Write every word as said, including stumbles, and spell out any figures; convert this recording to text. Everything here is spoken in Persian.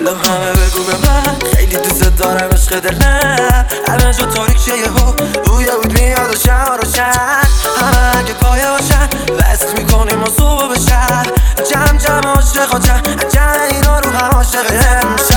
حالا همه بگو به من خیلی دوست دارم عشق دلم همه جا تاریک شه یهو روی بود میاد و شهر و شهر همه اگه پایه باشن وصل میکنیم و صبح به شهر جمع جمع عاشق و جمع جمع اینا رو هم عاشق هم